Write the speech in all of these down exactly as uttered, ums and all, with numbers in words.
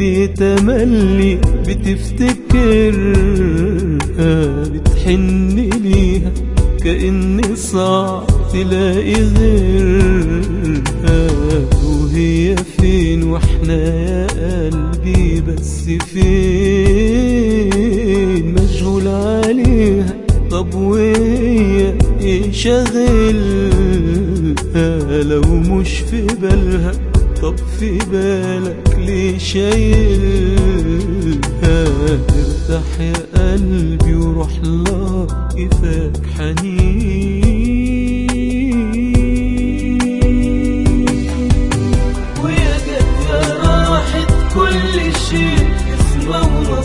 اللي تملي بتفتكرها بتحن ليها كأن صعب تلاقي غيرها. وهي فين واحنا يا قلبي بس فين؟ مشغول عليها طب وهي ايه شاغلها؟ لو مش في بالها طب في بالك ليه شايلها؟ ارتاح يا قلبي وروح لها كفاك حنين. ويا جت يا راحت كل شيء اسمه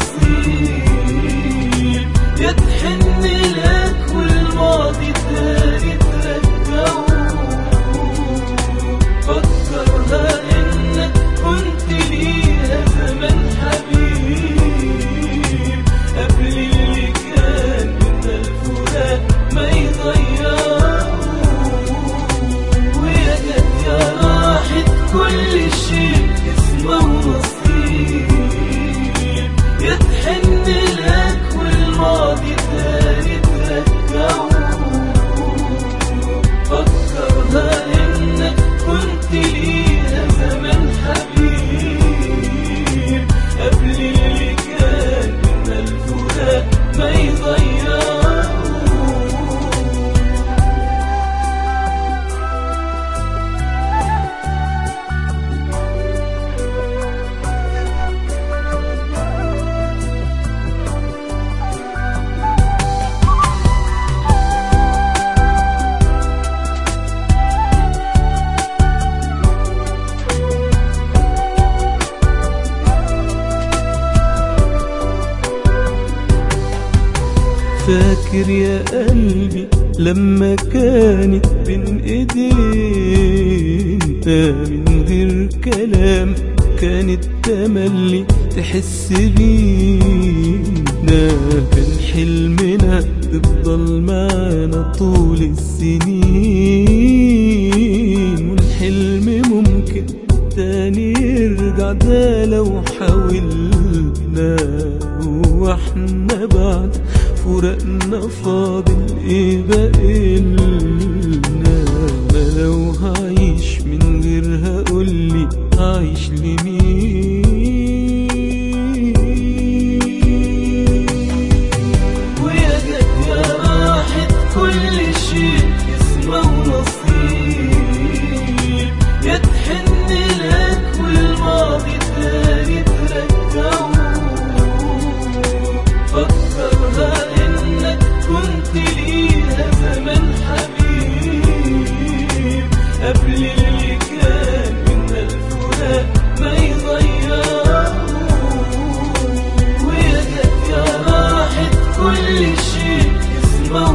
ونصيب، يا تحن لك والماضي تاني ترجعه. فكرها انك كنت ليها زمان حبيب، قبل اللي كان من الفراق ما يضيعه. ويا جت يا راحت كل شيء اسمه نصيب، يا تحن لك والماضي تاني ترجعه. فكرها انك كنت ليها زمان حبيب، قبل اللي كان من الفراق ما يضيعه. فاكر يا قلبي لما كانت بين ايدينا من غير كلام كانت تملي تحس بينا؟ كان حلمنا تفضل معانا طول السنين، والحلم ممكن تاني يرجع ده لو حاولنا. واحنا بعد فراقنا فاضل ايه بقيلنا؟ ما لو هعيش من غيرها قولي هعيش لمين؟ ويا جت يا راحت كل شيء اسمه نصيب، يا تحن لك والماضي تاني ترجعه. فكرها انك كنت ليها زمان حبيب، قبل اللي كان من الفراق ما يضيعه. ويا جت يا راحت كل شيء اسمه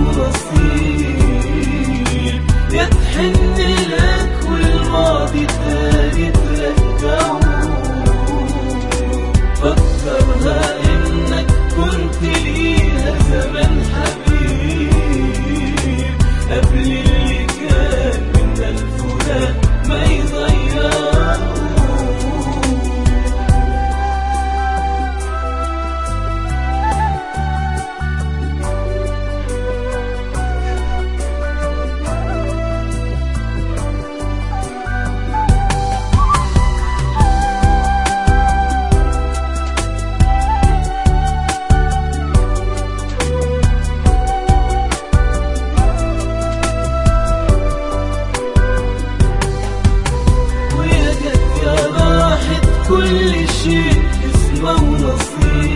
نصيب، يا تحن لك والماضي تاني ترجعه. فكرها انك كنت ليها زمان حبيب، قبل اللي كان من الفراق ما يضيعه. كل شيء اسمه نصيب،